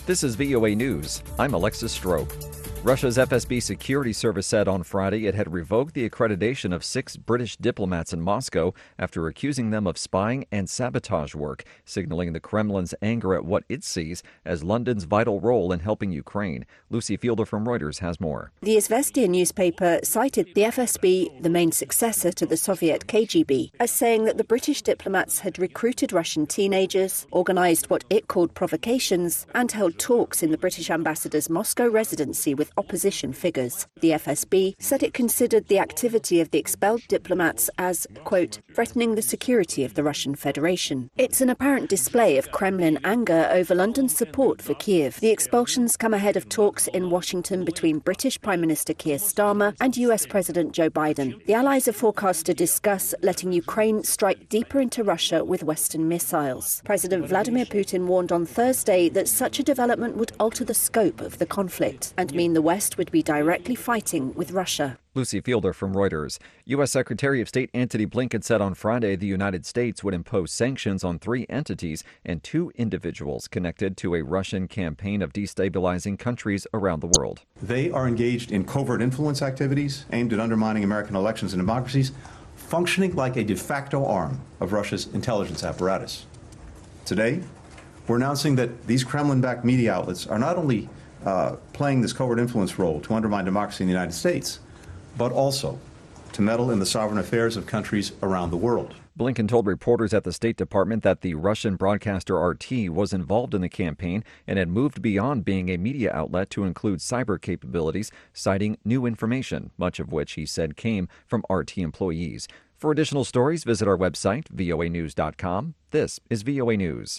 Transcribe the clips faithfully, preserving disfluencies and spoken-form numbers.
This is V O A News. I'm Alexis Strope. Russia's F S B security service said on Friday it had revoked the accreditation of six British diplomats in Moscow after accusing them of spying and sabotage work, signaling the Kremlin's anger at what it sees as London's vital role in helping Ukraine. Lucy Fielder from Reuters has more. The Izvestia newspaper cited the F S B, the main successor to the Soviet K G B, as saying that the British diplomats had recruited Russian teenagers, organised what it called provocations, and held talks in the British ambassador's Moscow residency with opposition figures. The F S B said it considered the activity of the expelled diplomats as, quote, threatening the security of the Russian Federation. It's an apparent display of Kremlin anger over London's support for Kiev. The expulsions come ahead of talks in Washington between British Prime Minister Keir Starmer and U S President Joe Biden. The allies are forecast to discuss letting Ukraine strike deeper into Russia with Western missiles. President Vladimir Putin warned on Thursday that such a development would alter the scope of the conflict and mean the West would be directly fighting with Russia. Lucy Fielder from Reuters. U S. Secretary of State Antony Blinken said on Friday the United States would impose sanctions on three entities and two individuals connected to a Russian campaign of destabilizing countries around the world. They are engaged in covert influence activities aimed at undermining American elections and democracies, functioning like a de facto arm of Russia's intelligence apparatus. Today, we're announcing that these Kremlin-backed media outlets are not only Uh, playing this covert influence role to undermine democracy in the United States, but also to meddle in the sovereign affairs of countries around the world. Blinken told reporters at the State Department that the Russian broadcaster R T was involved in the campaign and had moved beyond being a media outlet to include cyber capabilities, citing new information, much of which he said came from R T employees. For additional stories, visit our website, V O A news dot com. This is V O A News.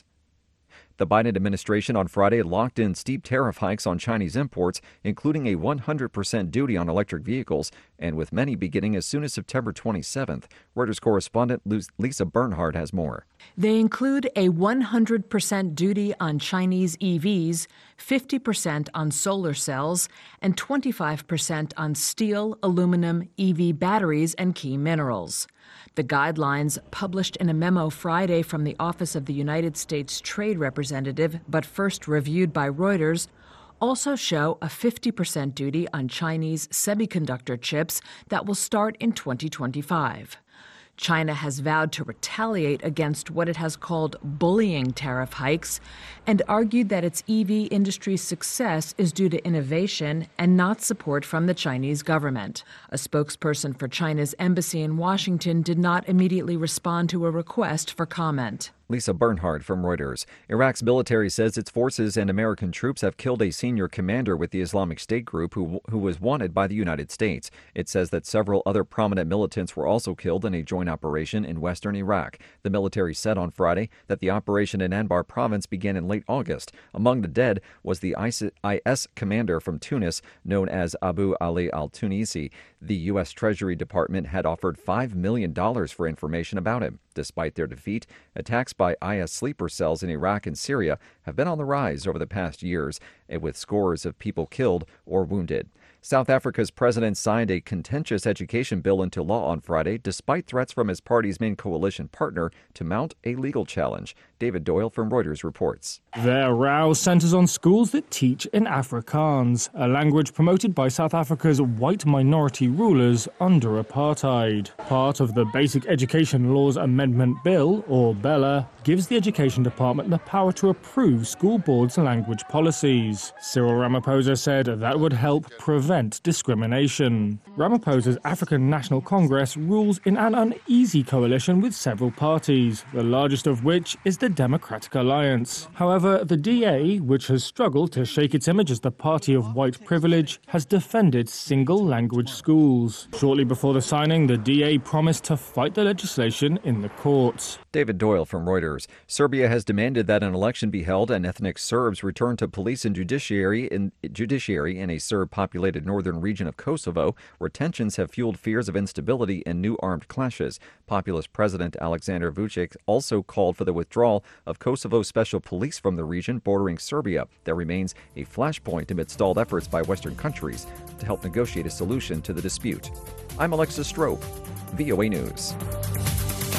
The Biden administration on Friday locked in steep tariff hikes on Chinese imports, including a one hundred percent duty on electric vehicles, and with many beginning as soon as September twenty-seventh. Reuters correspondent Lisa Bernhard has more. They include a one hundred percent duty on Chinese E Vs, fifty percent on solar cells, and twenty-five percent on steel, aluminum, E V batteries, and key minerals. The guidelines, published in a memo Friday from the Office of the United States Trade Representative, but first reviewed by Reuters, also show a fifty percent duty on Chinese semiconductor chips that will start in twenty twenty-five. China has vowed to retaliate against what it has called bullying tariff hikes and argued that its E V industry's success is due to innovation and not support from the Chinese government. A spokesperson for China's embassy in Washington did not immediately respond to a request for comment. Lisa Bernhard from Reuters. Iraq's military says its forces and American troops have killed a senior commander with the Islamic State group who, who was wanted by the United States. It says that several other prominent militants were also killed in a joint operation in western Iraq. The military said on Friday that the operation in Anbar province began in late August. Among the dead was the I S commander from Tunis known as Abu Ali al-Tunisi. The U S. Treasury Department had offered five million dollars for information about him. Despite their defeat, attacks by I S sleeper cells in Iraq and Syria have been on the rise over the past years, with scores of people killed or wounded. South Africa's president signed a contentious education bill into law on Friday, despite threats from his party's main coalition partner to mount a legal challenge. David Doyle from Reuters reports. Their row centers on schools that teach in Afrikaans, a language promoted by South Africa's white minority rulers under apartheid. Part of the Basic Education Laws Amendment Bill, or BELA, gives the Education Department the power to approve school boards' language policies. Cyril Ramaphosa said that would help prevent discrimination. Ramaphosa's African National Congress rules in an uneasy coalition with several parties, the largest of which is the Democratic Alliance. However, the D A, which has struggled to shake its image as the party of white privilege, has defended single-language schools. Shortly before the signing, the D A promised to fight the legislation in the courts. David Doyle from Reuters. Serbia has demanded that an election be held and ethnic Serbs return to police and judiciary in, judiciary in a Serb-populated northern region of Kosovo, where tensions have fueled fears of instability and new armed clashes. Populist President Alexander Vučić also called for the withdrawal of Kosovo's special police from the region bordering Serbia. That remains a flashpoint amid stalled efforts by Western countries to help negotiate a solution to the dispute. I'm Alexis Strope, V O A News.